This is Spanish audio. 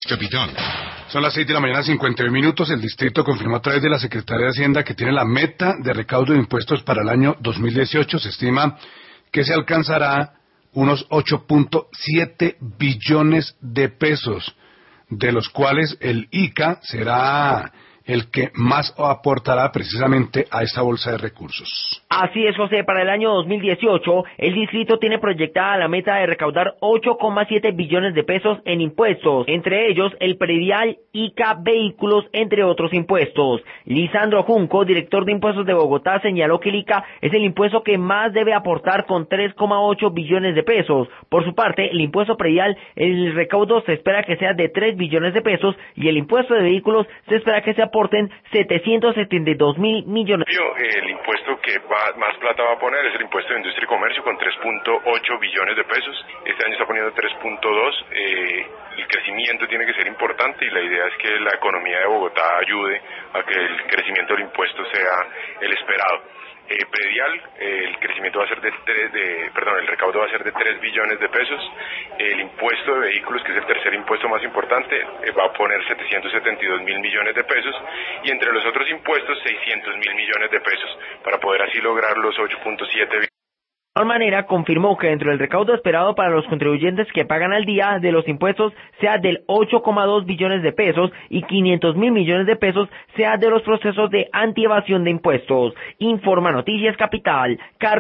Capitán. Son las 6:51 a.m. El distrito confirmó a través de la Secretaría de Hacienda que tiene la meta de recaudo de impuestos para el año 2018. Se estima que se alcanzará unos 8.7 billones de pesos, de los cuales el ICA será el que más aportará precisamente a esta bolsa de recursos. Así es, José, para el año 2018, el distrito tiene proyectada la meta de recaudar 8,7 billones de pesos en impuestos, entre ellos el predial, ICA, vehículos, entre otros impuestos. Lisandro Junco, director de impuestos de Bogotá, señaló que el ICA es el impuesto que más debe aportar con 3,8 billones de pesos. Por su parte, el impuesto predial, el recaudo se espera que sea de 3 billones de pesos y el impuesto de vehículos se espera que se aporten 772.000 millones. El impuesto que más plata va a poner es el impuesto de industria y comercio con 3.8 billones de pesos. Este año está poniendo 3.2. El crecimiento tiene que ser importante y la idea es que la economía de Bogotá ayude a que el crecimiento del impuesto sea el esperado. Predial, el crecimiento va a ser el recaudo va a ser de 3 billones de pesos. El impuesto de vehículos, que es el tercer impuesto más importante, va a poner 772.000 millones de pesos, y entre los otros impuestos 600.000 millones de pesos, para poder así lograr los 8.7 billones. De igual manera, confirmó que dentro del recaudo esperado para los contribuyentes que pagan al día de los impuestos sea del 8,2 billones de pesos y 500.000 millones de pesos sea de los procesos de antievasión de impuestos. Informa Noticias Capital.